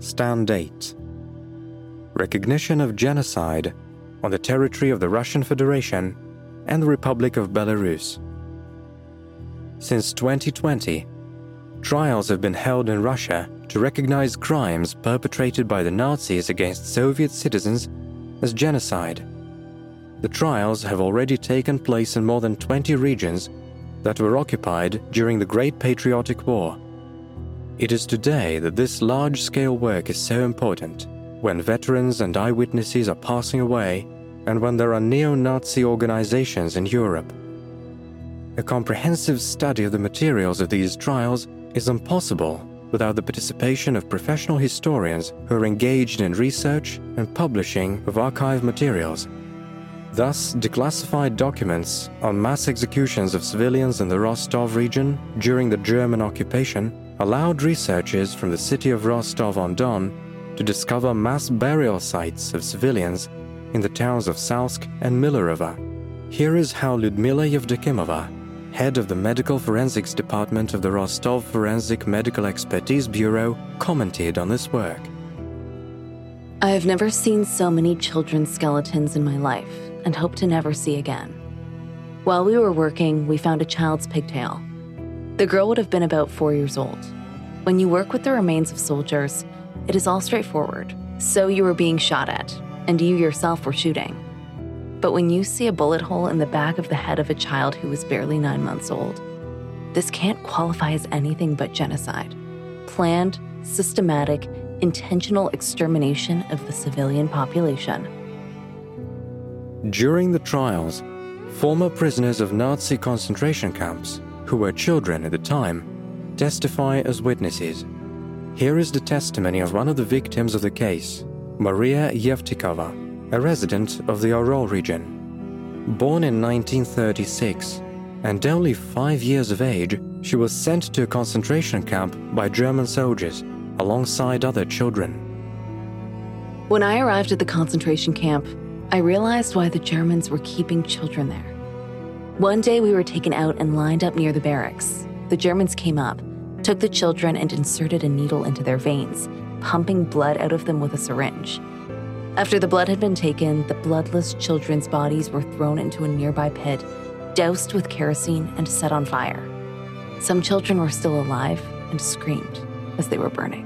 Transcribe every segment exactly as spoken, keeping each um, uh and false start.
Stand eight. Recognition of genocide on the territory of the Russian Federation and the Republic of Belarus. Since twenty twenty, trials have been held in Russia to recognize crimes perpetrated by the Nazis against Soviet citizens as genocide. The trials have already taken place in more than twenty regions that were occupied during the Great Patriotic War. It is today that this large-scale work is so important, when veterans and eyewitnesses are passing away and when there are neo-Nazi organizations in Europe. A comprehensive study of the materials of these trials is impossible without the participation of professional historians who are engaged in research and publishing of archive materials. Thus, declassified documents on mass executions of civilians in the Rostov region during the German occupation allowed researchers from the city of Rostov-on-Don to discover mass burial sites of civilians in the towns of Salsk and Milerovo. Here is how Lyudmila Yevdokimova, head of the Medical Forensics Department of the Rostov Forensic Medical Expertise Bureau, commented on this work. I have never seen so many children's skeletons in my life and hope to never see again. While we were working, we found a child's pigtail. The girl would have been about four years old. When you work with the remains of soldiers, it is all straightforward. So you were being shot at, and you yourself were shooting. But when you see a bullet hole in the back of the head of a child who was barely nine months old, this can't qualify as anything but genocide. Planned, systematic, intentional extermination of the civilian population. During the trials, former prisoners of Nazi concentration camps, who were children at the time, testify as witnesses. Here is the testimony of one of the victims of the case, Maria Yevtikova, a resident of the Ural region. Born in nineteen thirty-six, and only five years of age, she was sent to a concentration camp by German soldiers, alongside other children. When I arrived at the concentration camp, I realized why the Germans were keeping children there. One day we were taken out and lined up near the barracks. The Germans came up, took the children and inserted a needle into their veins, pumping blood out of them with a syringe. After the blood had been taken, the bloodless children's bodies were thrown into a nearby pit, doused with kerosene and set on fire. Some children were still alive and screamed as they were burning.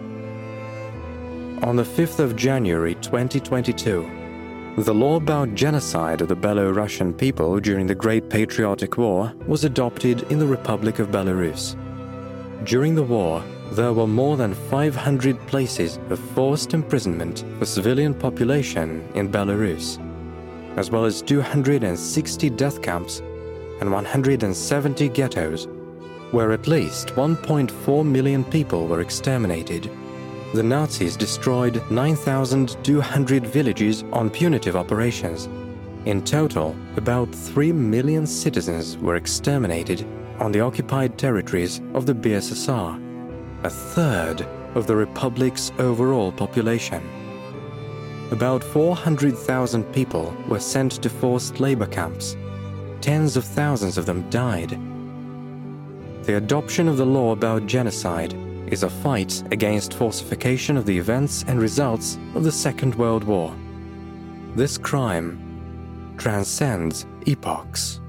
On the fifth of January twenty twenty-two, the law about genocide of the Belarusian people during the Great Patriotic War was adopted in the Republic of Belarus. During the war, there were more than five hundred places of forced imprisonment for civilian population in Belarus, as well as two hundred sixty death camps and one hundred seventy ghettos, where at least one point four million people were exterminated. The Nazis destroyed nine thousand two hundred villages on punitive operations. In total, about three million citizens were exterminated on the occupied territories of the B S S R, a third of the Republic's overall population. About four hundred thousand people were sent to forced labor camps. Tens of thousands of them died. The adoption of the law about genocide is a fight against falsification of the events and results of the Second World War. This crime transcends epochs.